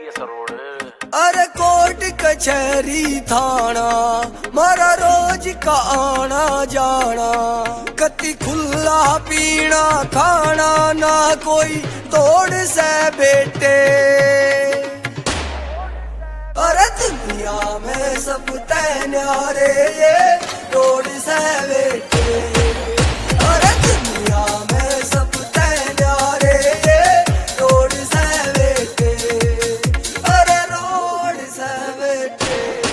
ये सरोड़। अरे कोर्ट कचहरी थाना मारा रोज का आना जाना, कति खुला पीना खाना ना कोई तोड़ से बेटे। अरे दुनिया में सब तय न्यारे ये तोड़ से बेटे। अरे दुनिया में सब तय न्यारे ये तोड़ से बेटे। अरे रोड से बेटे।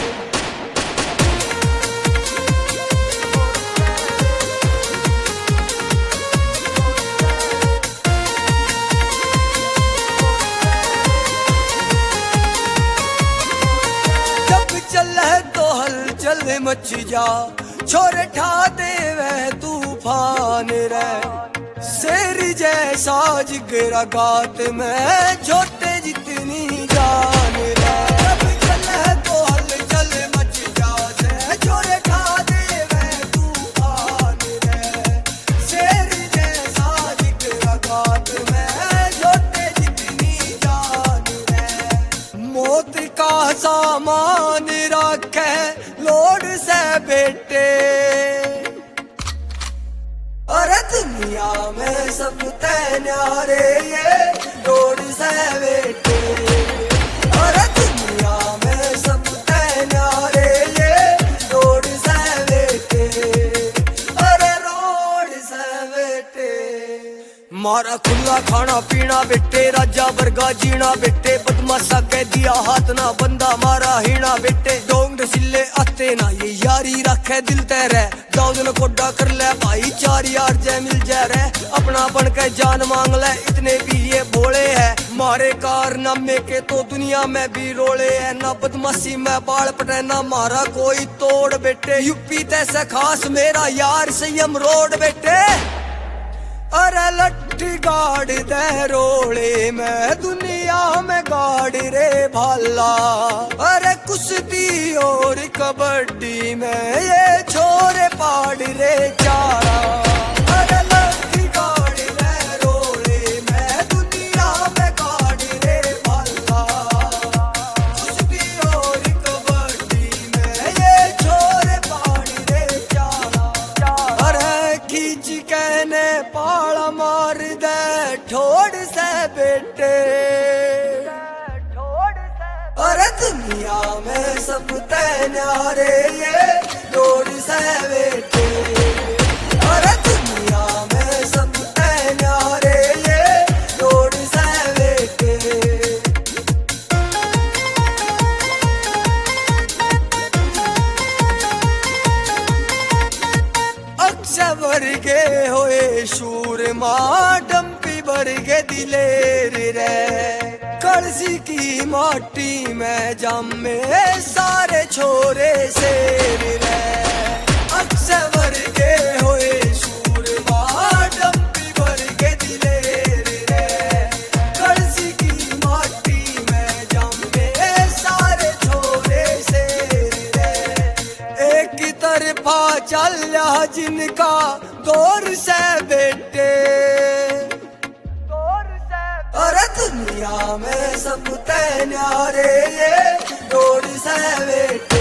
जब चले तो हलचल मच जा, छोरे ठा दे वह तूफान रे। शेर जैसा जिगरा गात में छोटे जितनी जान रे। जब चले तो हलचल मच जा, छोरे ठा दे वह तूफान रे। शेर जैसा जिगरा गात में छोटे जितनी जान रे। मौत का सामान रखे लोड से बेटे। अरे दुनिया में सब तय न्यारे ये लोड से बेटे। अरे दुनिया में सब तय न्यारे ये लोड से बेटे। अरे रोड से बेटे। मारा खुला खाना पीना बेटे, राजा वर्गा जीना बेटे। बदमाशा कह दिया हाथ ना बंदा मारा हीना बेटे। डोंग सिले आते ना ये यारी रखे दिल तेरे। दाऊद कोडा कर ले भाई चार यार जय मिल जाए रे। अपना बन के जान मांग ले इतने भी ये भोले है। मारे कारनामे के तो दुनिया में भी रोले है। ना बदमाशी में बाल पटे ना मारा कोई तोड़ बेटे। यूपी तैसे खास मेरा यार संयम रोड बेटे। अरे लट्ठी गाड़ दे रोले में दुनिया में गाड़ रे भाला। अरे कुश्ती और कबड्डी में ये छोरे पाड़ रे चारा। अरे लट्ठी गाड़ दे रोले में दुनिया में गाड़ रे भाला। कुश्ती और कबड्डी में ये छोरे पाड़ रे चारा। अरे खींच कहने पाला मार दे ठोड़ से बेटे। अरे दुनिया में सब तय न्यारे ये तोड़ से बेटे। अरे दुनिया में सब तय न्यारे ये तोड़ से बेटे। अक्षय वर्गे होए शूर माँ डम्पी वर्गे दिलेर रे। कलसी की माटी में जमे सारे छोरे शेर रे। अक्षय वर्गे होए शूर माँ डम्पी वर्गे दिलेर रे। कलसी की माटी में जमे सारे छोरे शेर रे। एक तरफा चल जिनका दौर से बेटे। अरे दुनिया में सब तय न्यारे ये दौड़ से बेटे।